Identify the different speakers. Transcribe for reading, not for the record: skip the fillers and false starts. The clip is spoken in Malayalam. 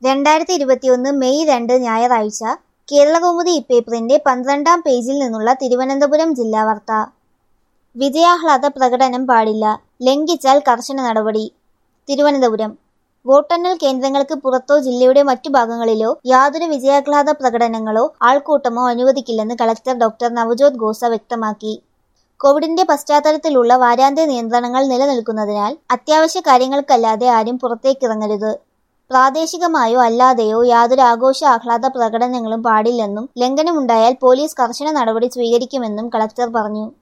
Speaker 1: 2021 മെയ് 2 ഞായറാഴ്ച കേരളകൗമുദി ഇപ്പേപ്പറിന്റെ 12-ാം പേജിൽ നിന്നുള്ള തിരുവനന്തപുരം ജില്ലാ വാർത്ത. വിജയാഹ്ലാദ പ്രകടനം പാടില്ല, ലംഘിച്ചാൽ കർശന നടപടി. തിരുവനന്തപുരം. വോട്ടെണ്ണൽ കേന്ദ്രങ്ങൾക്ക് പുറത്തോ ജില്ലയുടെ മറ്റു ഭാഗങ്ങളിലോ യാതൊരു വിജയാഹ്ലാദ പ്രകടനങ്ങളോ ആൾക്കൂട്ടമോ അനുവദിക്കില്ലെന്ന് കളക്ടർ ഡോക്ടർ നവ്ജോത് ഖോസ വ്യക്തമാക്കി. കോവിഡിന്റെ പശ്ചാത്തലത്തിലുള്ള വാരാന്ത്യ നിയന്ത്രണങ്ങൾ നിലനിൽക്കുന്നതിനാൽ അത്യാവശ്യ കാര്യങ്ങൾക്കല്ലാതെ ആരും പുറത്തേക്കിറങ്ങരുത്. പ്രാദേശികമായോ അല്ലാതെയോ യാതൊരു ആഘോഷ ആഹ്ലാദ പ്രകടനങ്ങളും പാടില്ലെന്നും ലംഘനമുണ്ടായാൽ പോലീസ് കർശന നടപടി സ്വീകരിക്കുമെന്നും കളക്ടർ പറഞ്ഞു.